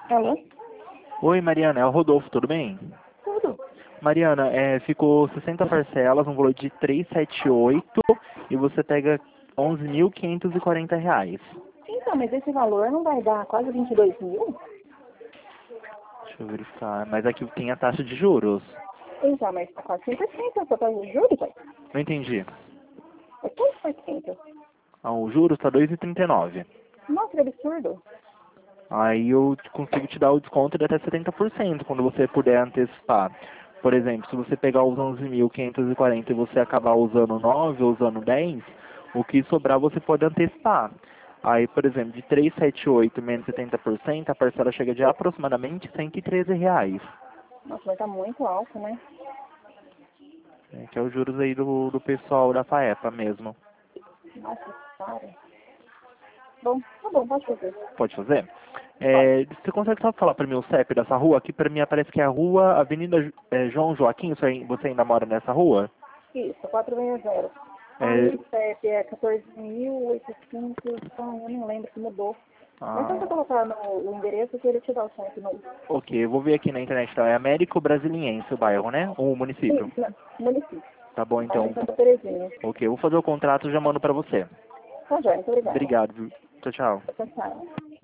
Alô? Oi, Mariana, é o Rodolfo, tudo bem? Tudo. Mariana, ficou 60 parcelas, um valor de 378 e você pega 11.540 reais. Então, mas esse valor não vai dar quase 22 mil? Deixa eu verificar, mas aqui tem a taxa de juros. Então, mas tá quase 100% a sua taxa de juros, pai. Não entendi. É quanto por cento? Ah, o juros está 2,39. Nossa, que absurdo. Aí eu consigo te dar o desconto de até 70% quando você puder antecipar. Por exemplo, se você pegar os 11.540 e você acabar usando 9 ou usando 10, o que sobrar você pode antecipar. Aí, por exemplo, de 378 menos 70%, a parcela chega de aproximadamente R$ 113. Nossa, mas tá muito alto, né? Que é os juros aí do pessoal da FAEPA mesmo. Nossa, cara. Bom, tá bom, pode fazer. Pode fazer? Pode. Você consegue só falar para mim o CEP dessa rua? Aqui para mim aparece que é a rua Avenida João Joaquim. Você ainda mora nessa rua? Isso, 460. É, Aí o CEP é 14.800, eu não lembro se mudou. Mas só você ah, colocar no o endereço que ele te dá o CEP novo. ok, eu vou ver aqui na internet. Então, é Américo Brasiliense o bairro, né? Ou o município? Isso, município. Tá bom, Bairro então. Santa Terezinha. Ok, eu vou fazer o contrato e já mando para você. Tá, joia, muito obrigada. Obrigado, viu? Tchau, tchau. Tchau, tchau.